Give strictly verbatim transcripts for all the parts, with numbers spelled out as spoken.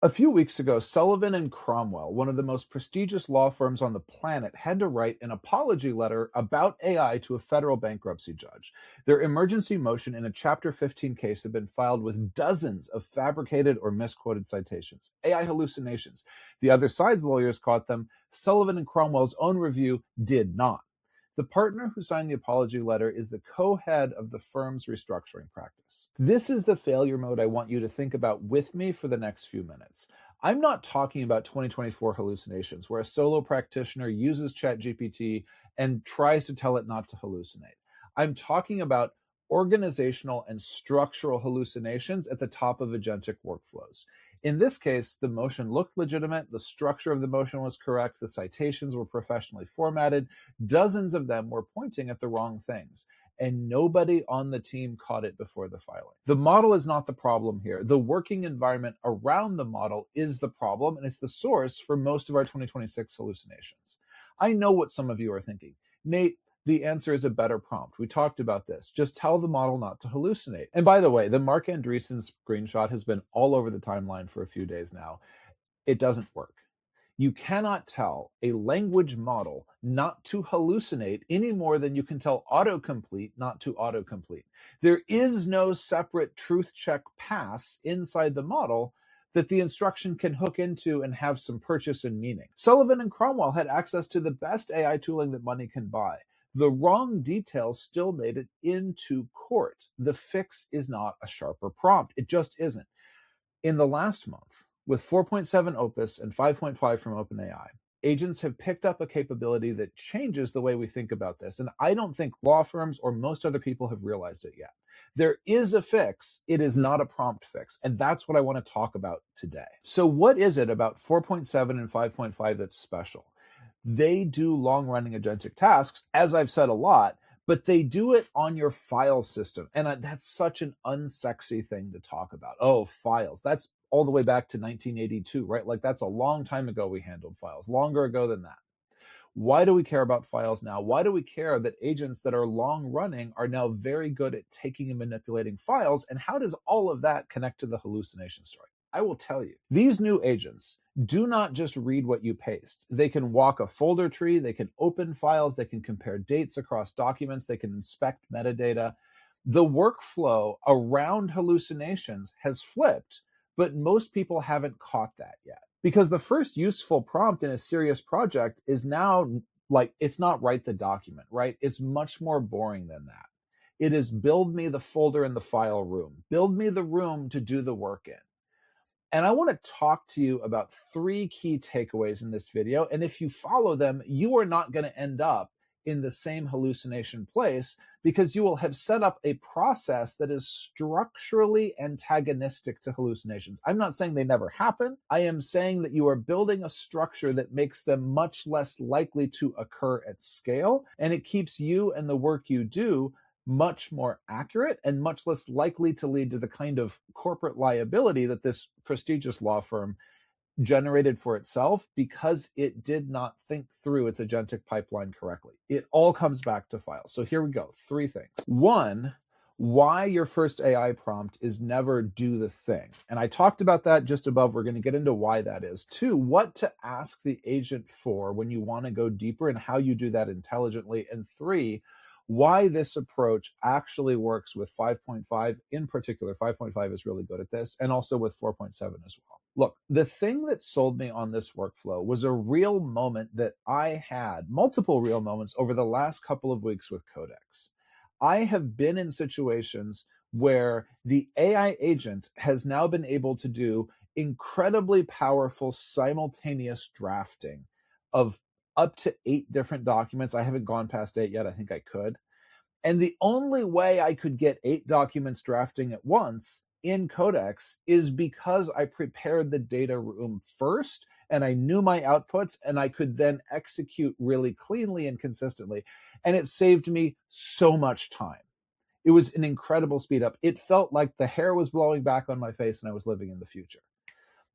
A few weeks ago, Sullivan and Cromwell, one of the most prestigious law firms on the planet, had to write an apology letter about A I to a federal bankruptcy judge. Their emergency motion in a Chapter fifteen case had been filed with dozens of fabricated or misquoted citations, A I hallucinations. The other side's lawyers caught them. Sullivan and Cromwell's own review did not. The partner who signed the apology letter is the co-head of the firm's restructuring practice. This is the failure mode I want you to think about with me for the next few minutes. I'm not talking about twenty twenty-four hallucinations where a solo practitioner uses ChatGPT and tries to tell it not to hallucinate. I'm talking about organizational and structural hallucinations at the top of agentic workflows. In this case, the motion looked legitimate, the structure of the motion was correct, the citations were professionally formatted, dozens of them were pointing at the wrong things, and nobody on the team caught it before the filing. The model is not the problem here. The working environment around the model is the problem, and it's the source for most of our twenty twenty-six hallucinations. I know what some of you are thinking. Nate, the answer is a better prompt. We talked about this. Just tell the model not to hallucinate. And by the way, the Marc Andreessen screenshot has been all over the timeline for a few days now. It doesn't work. You cannot tell a language model not to hallucinate any more than you can tell autocomplete not to autocomplete. There is no separate truth check pass inside the model that the instruction can hook into and have some purchase and meaning. Sullivan and Cromwell had access to the best A I tooling that money can buy. The wrong details still made it into court. The fix is not a sharper prompt. It just isn't. In the last month, with four point seven Opus and five point five from OpenAI, agents have picked up a capability that changes the way we think about this. And I don't think law firms or most other people have realized it yet. There is a fix. It is not a prompt fix. And that's what I want to talk about today. So what is it about four point seven and five point five that's special? They do long-running agentic tasks, as I've said a lot, but they do it on your file system. And that's such an unsexy thing to talk about. Oh, files. That's all the way back to nineteen eighty-two, right? Like that's a long time ago we handled files, longer ago than that. Why do we care about files now? Why do we care that agents that are long-running are now very good at taking and manipulating files? And how does all of that connect to the hallucination story? I will tell you. These new agents do not just read what you paste. They can walk a folder tree, they can open files, they can compare dates across documents, they can inspect metadata. The workflow around hallucinations has flipped, but most people haven't caught that yet. Because the first useful prompt in a serious project is now like, it's not write the document, right? It's much more boring than that. It is build me the folder in the file room. Build me the room to do the work in. And I want to talk to you about three key takeaways in this video. And if you follow them, you are not going to end up in the same hallucination place because you will have set up a process that is structurally antagonistic to hallucinations. I'm not saying they never happen. I am saying that you are building a structure that makes them much less likely to occur at scale, and it keeps you and the work you do much more accurate and much less likely to lead to the kind of corporate liability that this prestigious law firm generated for itself because it did not think through its agentic pipeline correctly. It all comes back to files. So here we go. Three things. One, why your first A I prompt is never do the thing. And I talked about that just above. We're going to get into why that is. Two, what to ask the agent for when you want to go deeper and how you do that intelligently. And three, why this approach actually works with five point five in particular. five point five is really good at this, and also with four point seven as well. Look, the thing that sold me on this workflow was a real moment that I had, multiple real moments over the last couple of weeks with Codex. I have been in situations where the A I agent has now been able to do incredibly powerful simultaneous drafting of up to eight different documents. I haven't gone past eight yet. I think I could. And the only way I could get eight documents drafting at once in Codex is because I prepared the data room first and I knew my outputs and I could then execute really cleanly and consistently. And it saved me so much time. It was an incredible speed up. It felt like the hair was blowing back on my face and I was living in the future.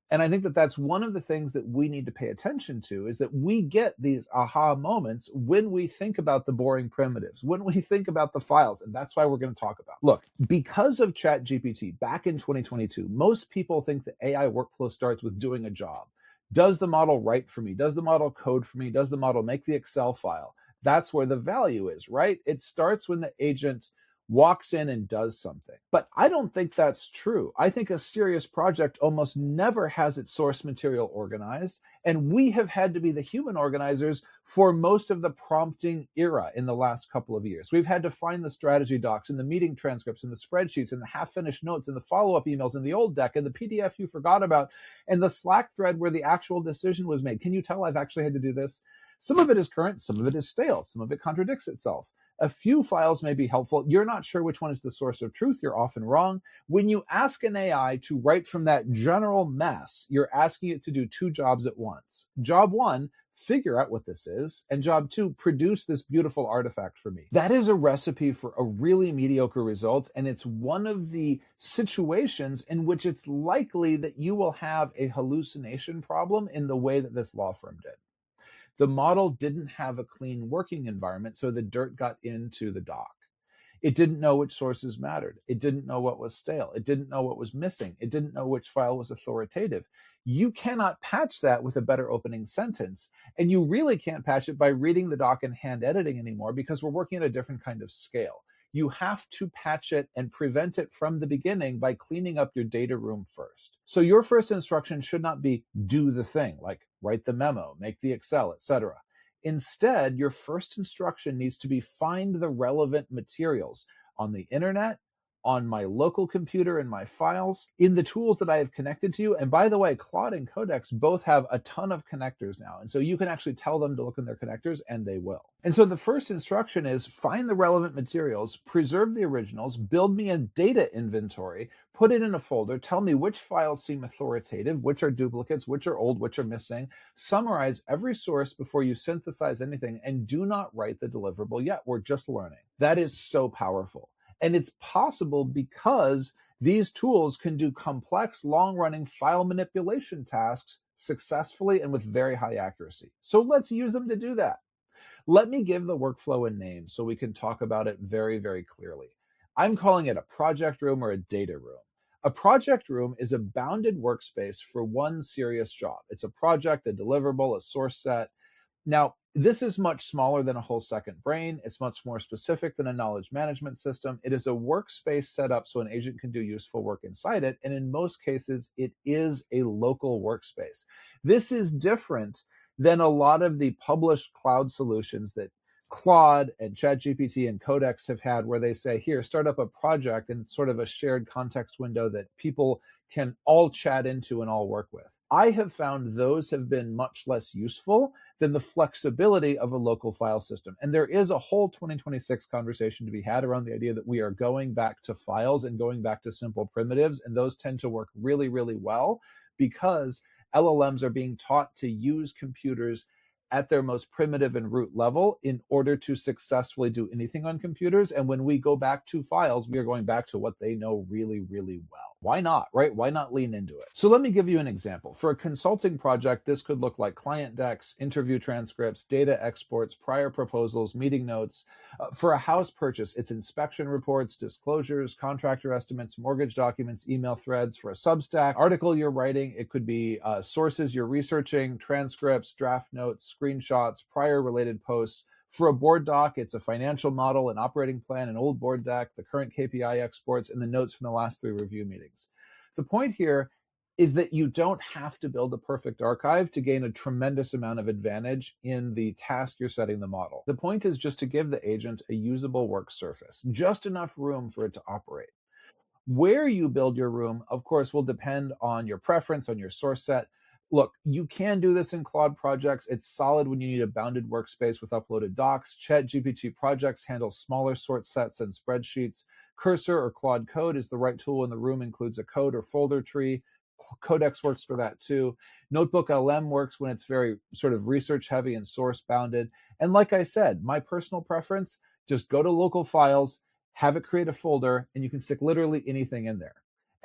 And I think that that's one of the things that we need to pay attention to, is that we get these aha moments when we think about the boring primitives, when we think about the files. And that's why we're going to talk about. Look, because of ChatGPT back in twenty twenty-two, most people think that A I workflow starts with doing a job. Does the model write for me? Does the model code for me? Does the model make the Excel file? That's where the value is, right? It starts when the agent walks in and does something. But I don't think that's true. I think a serious project almost never has its source material organized, and we have had to be the human organizers for most of the prompting era in the last couple of years. We've had to find the strategy docs and the meeting transcripts and the spreadsheets and the half-finished notes and the follow-up emails and the old deck and the P D F you forgot about and the Slack thread where the actual decision was made. Can you tell I've actually had to do this? Some of it is current, some of it is stale, some of it contradicts itself. A few files may be helpful. You're not sure which one is the source of truth. You're often wrong. When you ask an A I to write from that general mess, you're asking it to do two jobs at once. Job one, figure out what this is. And job two, produce this beautiful artifact for me. That is a recipe for a really mediocre result. And it's one of the situations in which it's likely that you will have a hallucination problem in the way that this law firm did. The model didn't have a clean working environment, so the dirt got into the doc. It didn't know which sources mattered. It didn't know what was stale. It didn't know what was missing. It didn't know which file was authoritative. You cannot patch that with a better opening sentence. And you really can't patch it by reading the doc and hand editing anymore, because we're working at a different kind of scale. You have to patch it and prevent it from the beginning by cleaning up your data room first. So your first instruction should not be do the thing, like write the memo, make the Excel, et cetera. Instead, your first instruction needs to be find the relevant materials on the internet, on my local computer in my files, in the tools that I have connected to you. And by the way, Claude and Codex both have a ton of connectors now. And so you can actually tell them to look in their connectors, and they will. And so the first instruction is find the relevant materials, preserve the originals, build me a data inventory, put it in a folder, tell me which files seem authoritative, which are duplicates, which are old, which are missing, summarize every source before you synthesize anything, and do not write the deliverable yet. We're just learning. That is so powerful. And it's possible because these tools can do complex, long-running file manipulation tasks successfully and with very high accuracy. So let's use them to do that. Let me give the workflow a name so we can talk about it very, very clearly. I'm calling it a project room or a data room. A project room is a bounded workspace for one serious job. It's a project, a deliverable, a source set. Now, this is much smaller than a whole second brain. It's much more specific than a knowledge management system. It is a workspace set up so an agent can do useful work inside it. And in most cases, it is a local workspace. This is different than a lot of the published cloud solutions that Claude and ChatGPT and Codex have had, where they say, here, start up a project, and it's sort of a shared context window that people can all chat into and all work with. I have found those have been much less useful than the flexibility of a local file system. And there is a whole twenty twenty-six conversation to be had around the idea that we are going back to files and going back to simple primitives. And those tend to work really, really well because L L Ms are being taught to use computers at their most primitive and root level in order to successfully do anything on computers. And when we go back to files, we are going back to what they know really, really well. Why not, right? Why not lean into it? So let me give you an example. For a consulting project, this could look like client decks, interview transcripts, data exports, prior proposals, meeting notes. Uh, for a house purchase, it's inspection reports, disclosures, contractor estimates, mortgage documents, email threads. For a Substack article you're writing, it could be uh, sources you're researching, transcripts, draft notes, screenshots, prior related posts. For a board doc, it's a financial model, an operating plan, an old board deck, the current K P I exports, and the notes from the last three review meetings. The point here is that you don't have to build a perfect archive to gain a tremendous amount of advantage in the task you're setting the model. The point is just to give the agent a usable work surface, just enough room for it to operate. Where you build your room, of course, will depend on your preference, on your source set. Look, you can do this in Claude projects. It's solid when you need a bounded workspace with uploaded docs. ChatGPT projects handle smaller sort sets and spreadsheets. Cursor or Claude Code is the right tool when the room includes a code or folder tree. Codex works for that too. Notebook L M works when it's very sort of research heavy and source bounded. And like I said, my personal preference, just go to local files, have it create a folder, and you can stick literally anything in there.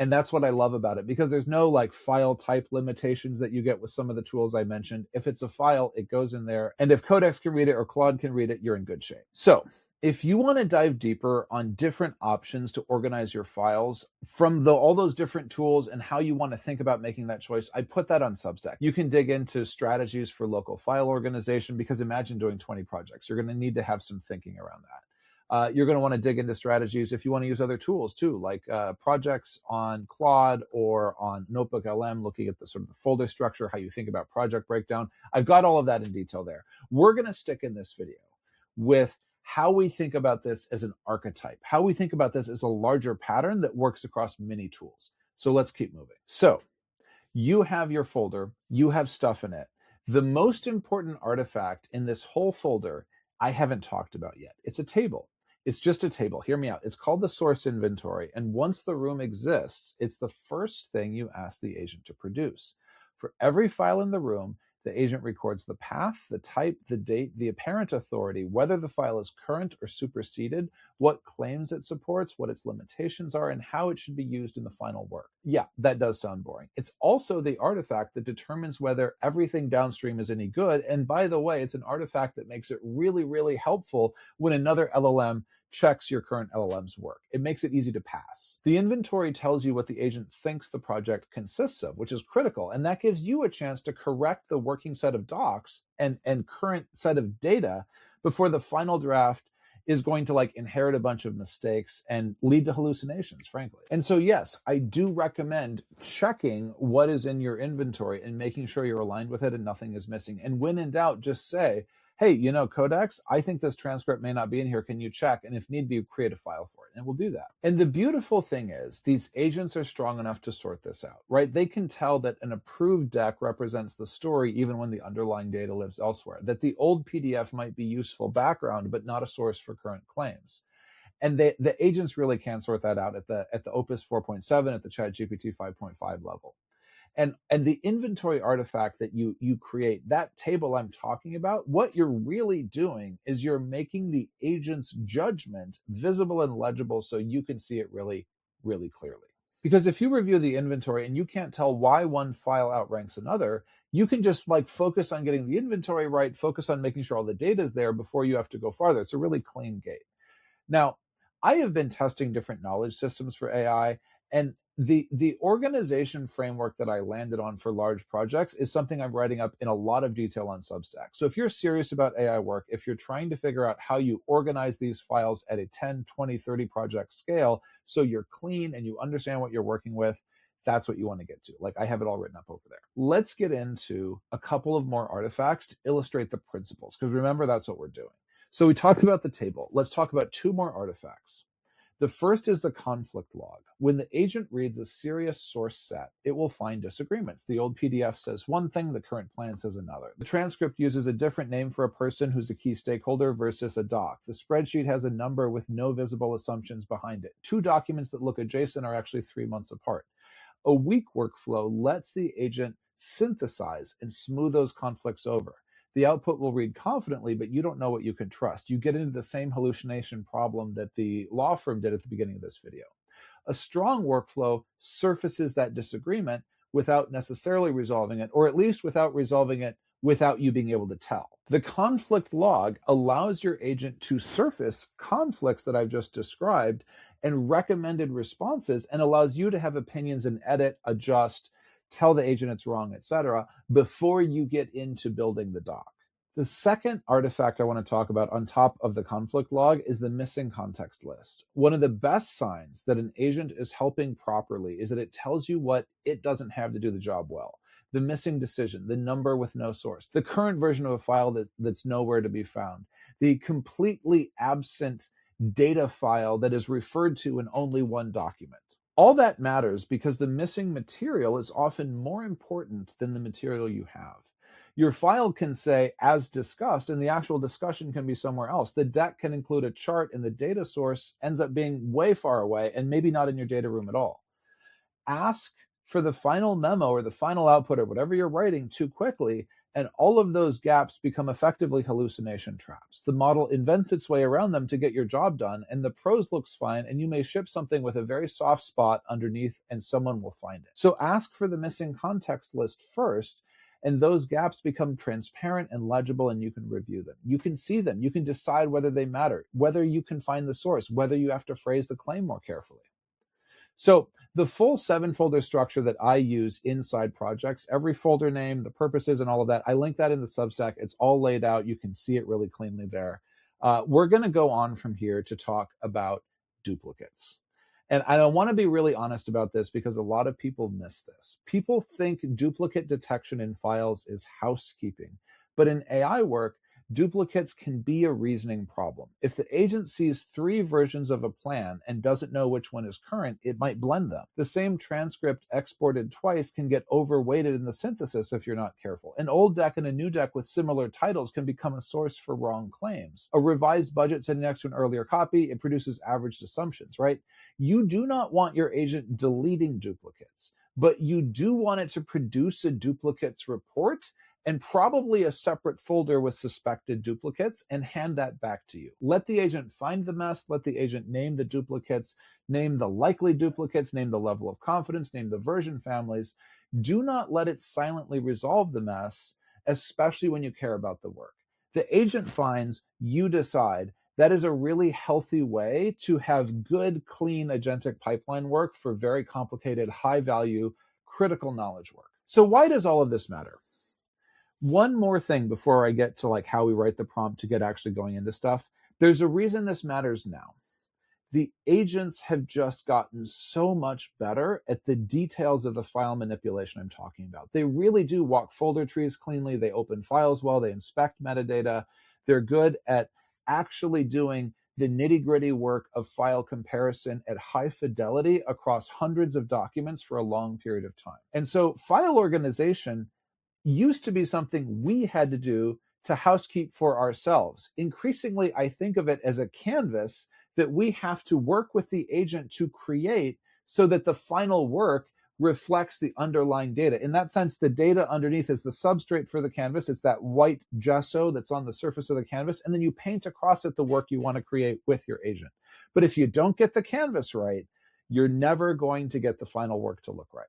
And that's what I love about it, because there's no like file type limitations that you get with some of the tools I mentioned. If it's a file, it goes in there. And if Codex can read it or Claude can read it, you're in good shape. So if you want to dive deeper on different options to organize your files from the, all those different tools and how you want to think about making that choice, I put that on Substack. You can dig into strategies for local file organization, because imagine doing twenty projects. You're going to need to have some thinking around that. Uh, you're going to want to dig into strategies if you want to use other tools too, like uh, projects on Claude or on Notebook L M, looking at the sort of the folder structure, how you think about project breakdown. I've got all of that in detail there. We're going to stick in this video with how we think about this as an archetype, how we think about this as a larger pattern that works across many tools. So let's keep moving. So you have your folder, you have stuff in it. The most important artifact in this whole folder I haven't talked about yet. It's a table. It's just a table. Hear me out. It's called the source inventory. And once the room exists, it's the first thing you ask the agent to produce. For every file in the room, the agent records the path, the type, the date, the apparent authority, whether the file is current or superseded, what claims it supports, what its limitations are, and how it should be used in the final work. Yeah, that does sound boring. It's also the artifact that determines whether everything downstream is any good. And by the way, it's an artifact that makes it really, really helpful when another L L M checks your current L L M's work. It makes it easy to pass. The inventory tells you what the agent thinks the project consists of, which is critical. And that gives you a chance to correct the working set of docs and, and current set of data before the final draft is going to like inherit a bunch of mistakes and lead to hallucinations, frankly. And so, yes, I do recommend checking what is in your inventory and making sure you're aligned with it and nothing is missing. And when in doubt, just say, hey, you know, Codex, I think this transcript may not be in here. Can you check? And if need be, create a file for it. And we'll do that. And the beautiful thing is these agents are strong enough to sort this out, right? They can tell that an approved deck represents the story even when the underlying data lives elsewhere, that the old P D F might be useful background, but not a source for current claims. And they, the agents really can sort that out at the, at the Opus four point seven, at the ChatGPT five point five level. And, and the inventory artifact that you, you create, that table I'm talking about, what you're really doing is you're making the agent's judgment visible and legible so you can see it really, really clearly. Because if you review the inventory and you can't tell why one file outranks another, you can just like focus on getting the inventory right, focus on making sure all the data is there before you have to go farther. It's a really clean gate. Now, I have been testing different knowledge systems for A I, and the the organization framework that I landed on for large projects is something I'm writing up in a lot of detail on Substack. So if you're serious about A I work, if you're trying to figure out how you organize these files at a ten, twenty, thirty project scale so you're clean and you understand what you're working with, that's what you want to get to. Like I have it all written up over there. Let's get into a couple of more artifacts to illustrate the principles, because remember, that's what we're doing. So we talked about the table. Let's talk about two more artifacts. The first is the conflict log. When the agent reads a serious source set, it will find disagreements. The old P D F says one thing, the current plan says another. The transcript uses a different name for a person who's a key stakeholder versus a doc. The spreadsheet has a number with no visible assumptions behind it. Two documents that look adjacent are actually three months apart. A weak workflow lets the agent synthesize and smooth those conflicts over. The output will read confidently, but you don't know what you can trust. You get into the same hallucination problem that the law firm did at the beginning of this video. A strong workflow surfaces that disagreement without necessarily resolving it, or at least without resolving it without you being able to tell. The conflict log allows your agent to surface conflicts that I've just described and recommended responses, and allows you to have opinions and edit, adjust, tell the agent it's wrong, et cetera, before you get into building the doc. The second artifact I want to talk about on top of the conflict log is the missing context list. One of the best signs that an agent is helping properly is that it tells you what it doesn't have to do the job well. The missing decision, the number with no source, the current version of a file that, that's nowhere to be found, the completely absent data file that is referred to in only one document. All that matters because the missing material is often more important than the material you have. Your file can say, as discussed, and the actual discussion can be somewhere else. The deck can include a chart and the data source ends up being way far away and maybe not in your data room at all. Ask for the final memo or the final output or whatever you're writing too quickly, and all of those gaps become effectively hallucination traps. The model invents its way around them to get your job done, and the prose looks fine, and you may ship something with a very soft spot underneath, and someone will find it. So ask for the missing context list first, and those gaps become transparent and legible, and you can review them. You can see them. You can decide whether they matter, whether you can find the source, whether you have to phrase the claim more carefully. So the full seven folder structure that I use inside projects, every folder name, the purposes, and all of that, I link that in the Substack. It's all laid out. You can see it really cleanly there. Uh, we're going to go on from here to talk about duplicates. And I want to be really honest about this because a lot of people miss this. People think duplicate detection in files is housekeeping, but in A I work, duplicates can be a reasoning problem. If the agent sees three versions of a plan and doesn't know which one is current, it might blend them. The same transcript exported twice can get overweighted in the synthesis if you're not careful. An old deck and a new deck with similar titles can become a source for wrong claims. A revised budget sitting next to an earlier copy, it produces averaged assumptions, right? You do not want your agent deleting duplicates, but you do want it to produce a duplicates report and probably a separate folder with suspected duplicates and hand that back to you. Let the agent find the mess, let the agent name the duplicates, name the likely duplicates, name the level of confidence, name the version families. Do not let it silently resolve the mess, especially when you care about the work. The agent finds, you decide. That is a really healthy way to have good, clean agentic pipeline work for very complicated, high-value, critical knowledge work. So why does all of this matter? One more thing before I get to like how we write the prompt to get actually going into stuff. There's a reason this matters now. The agents have just gotten so much better at the details of the file manipulation I'm talking about. They really do walk folder trees cleanly. They open files well. They inspect metadata. They're good at actually doing the nitty-gritty work of file comparison at high fidelity across hundreds of documents for a long period of time. And so file organization used to be something we had to do to housekeep for ourselves. Increasingly, I think of it as a canvas that we have to work with the agent to create so that the final work reflects the underlying data. In that sense, the data underneath is the substrate for the canvas. It's that white gesso that's on the surface of the canvas, and then you paint across it the work you want to create with your agent. But if you don't get the canvas right, you're never going to get the final work to look right.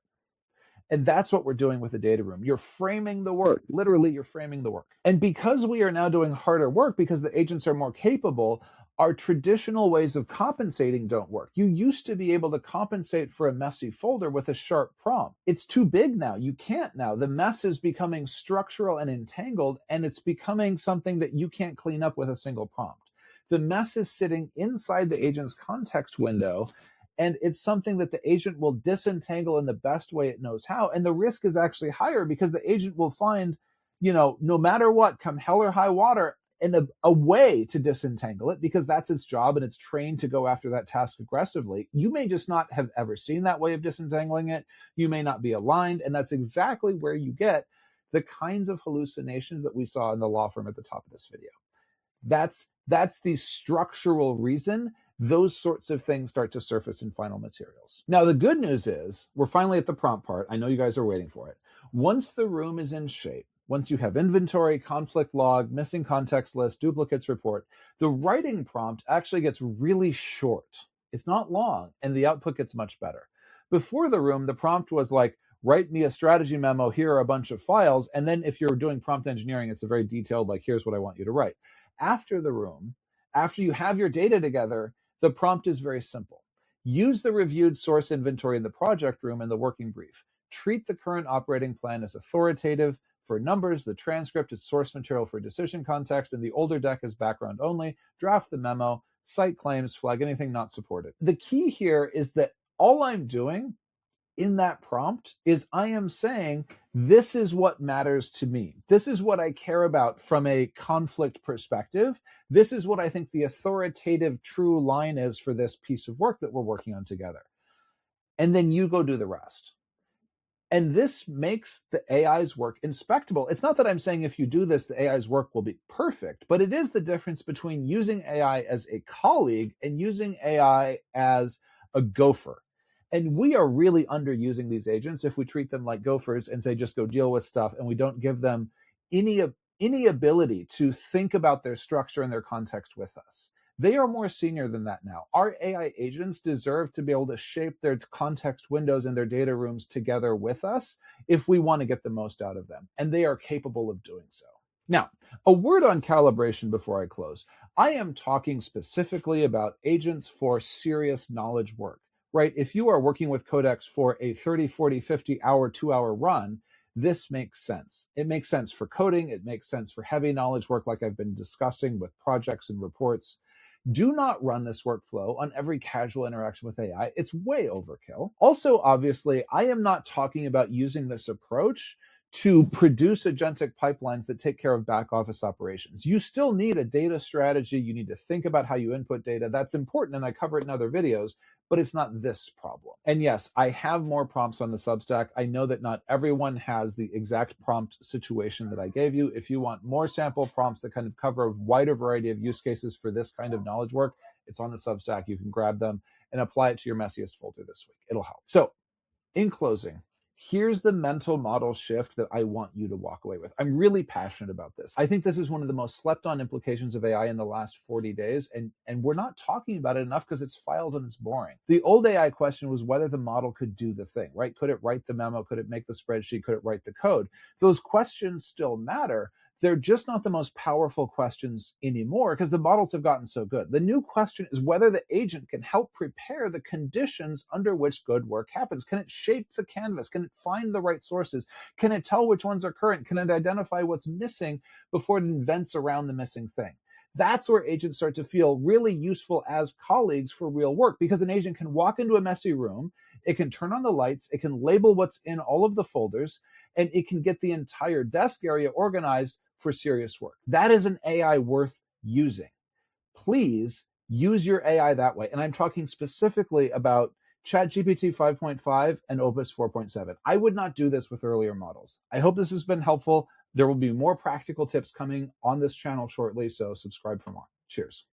And that's what we're doing with the data room. You're framing the work. Literally, you're framing the work. And because we are now doing harder work, because the agents are more capable, our traditional ways of compensating don't work. You used to be able to compensate for a messy folder with a sharp prompt. It's too big now. You can't now. The mess is becoming structural and entangled, and it's becoming something that you can't clean up with a single prompt. The mess is sitting inside the agent's context window, and it's something that the agent will disentangle in the best way it knows how. And the risk is actually higher because the agent will find, you know, no matter what, come hell or high water, and a, a way to disentangle it because that's its job and it's trained to go after that task aggressively. You may just not have ever seen that way of disentangling it. You may not be aligned. And that's exactly where you get the kinds of hallucinations that we saw in the law firm at the top of this video. That's, that's the structural reason those sorts of things start to surface in final materials. Now, the good news is we're finally at the prompt part. I know you guys are waiting for it. Once the room is in shape, once you have inventory, conflict log, missing context list, duplicates report, the writing prompt actually gets really short. It's not long, and the output gets much better. Before the room, the prompt was like, write me a strategy memo, here are a bunch of files, and then if you're doing prompt engineering, it's a very detailed, like, here's what I want you to write. After the room, after you have your data together, the prompt is very simple. Use the reviewed source inventory in the project room in the working brief. Treat the current operating plan as authoritative for numbers, the transcript is source material for decision context, and the older deck is background only. Draft the memo, cite claims, flag anything not supported. The key here is that all I'm doing in that prompt is I am saying, this is what matters to me. This is what I care about from a conflict perspective. This is what I think the authoritative true line is for this piece of work that we're working on together. And then you go do the rest. And this makes the A I's work inspectable. It's not that I'm saying if you do this, the A I's work will be perfect, but it is the difference between using A I as a colleague and using A I as a gopher. And we are really underusing these agents if we treat them like gophers and say, just go deal with stuff, and we don't give them any, any ability to think about their structure and their context with us. They are more senior than that now. Our A I agents deserve to be able to shape their context windows and their data rooms together with us if we want to get the most out of them. And they are capable of doing so. Now, a word on calibration before I close. I am talking specifically about agents for serious knowledge work, right? If you are working with Codex for a thirty, forty, fifty hour, two hour run, this makes sense. It makes sense for coding. It makes sense for heavy knowledge work like I've been discussing with projects and reports. Do not run this workflow on every casual interaction with A I. It's way overkill. Also, obviously, I am not talking about using this approach to produce agentic pipelines that take care of back office operations. You still need a data strategy. You need to think about how you input data. That's important, and I cover it in other videos, but it's not this problem. And yes, I have more prompts on the Substack. I know that not everyone has the exact prompt situation that I gave you. If you want more sample prompts that kind of cover a wider variety of use cases for this kind of knowledge work, it's on the Substack. You can grab them and apply it to your messiest folder this week. It'll help. So, in closing, here's the mental model shift that I want you to walk away with. I'm really passionate about this. I think this is one of the most slept on implications of A I in the last forty days, and, and we're not talking about it enough because it's files and it's boring. The old A I question was whether the model could do the thing, right? Could it write the memo? Could it make the spreadsheet? Could it write the code? Those questions still matter. They're just not the most powerful questions anymore because the models have gotten so good. The new question is whether the agent can help prepare the conditions under which good work happens. Can it shape the canvas? Can it find the right sources? Can it tell which ones are current? Can it identify what's missing before it invents around the missing thing? That's where agents start to feel really useful as colleagues for real work, because an agent can walk into a messy room, it can turn on the lights, it can label what's in all of the folders, and it can get the entire desk area organized for serious work. That is an A I worth using. Please use your A I that way. And I'm talking specifically about ChatGPT five point five and Opus four point seven. I would not do this with earlier models. I hope this has been helpful. There will be more practical tips coming on this channel shortly, so subscribe for more. Cheers.